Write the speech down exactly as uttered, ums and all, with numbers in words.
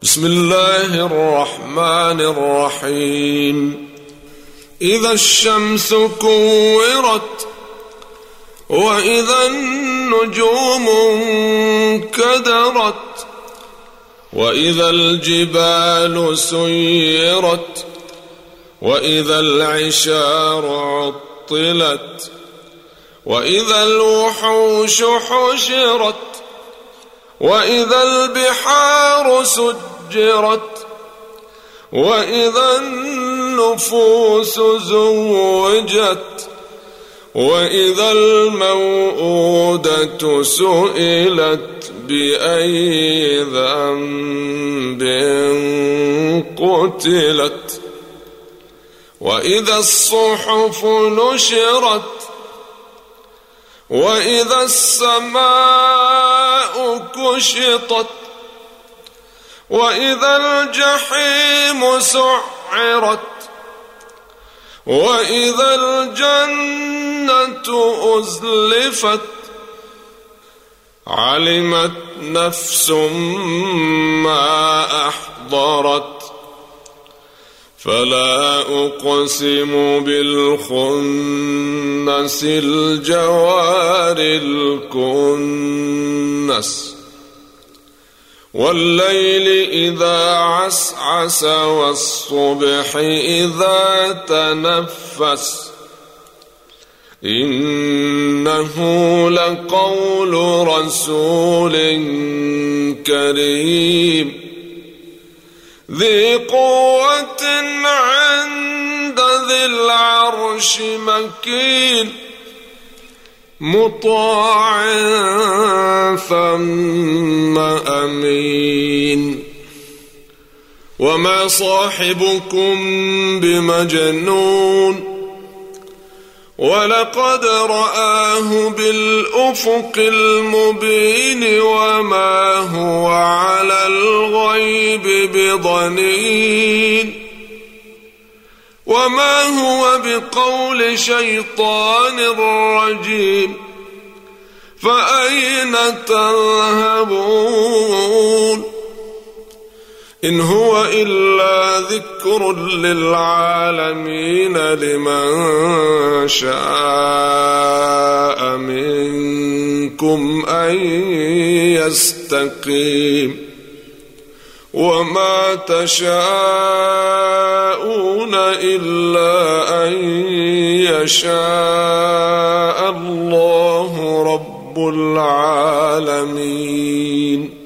بسم الله الرحمن الرحيم. إذا الشمس كورت وإذا النجوم انكدرت وإذا الجبال سيرت وإذا العشار عطلت وإذا الوحوش حشرت وإذا البحار سجرت وإذا النفوس زوجت وإذا الموءودة سئلت بأي ذنب قتلت وإذا الصحف نشرت وإذا السماء كشطت وإذا الجحيم سعرت وإذا الجنة أزلفت علمت نفس ما أحضرت فلا أقسم بالخنس الجوار الكنس والليل إذا عسعس والصبح إذا تنفس إنه لقول رسول كريم ذي قوة عند ذي العرش مكين مطاع ثم أمين وما صاحبكم بمجنون ولقد رآه بالأفق المبين وما هو على الغيب بضنين وما هو بقول شيطان رجيم فأين تذهبون إن هو إلا ذكر للعالمين لمن شاء منكم أن يستقيم وما تشاءون إلا أن يشاء الله رب العالمين.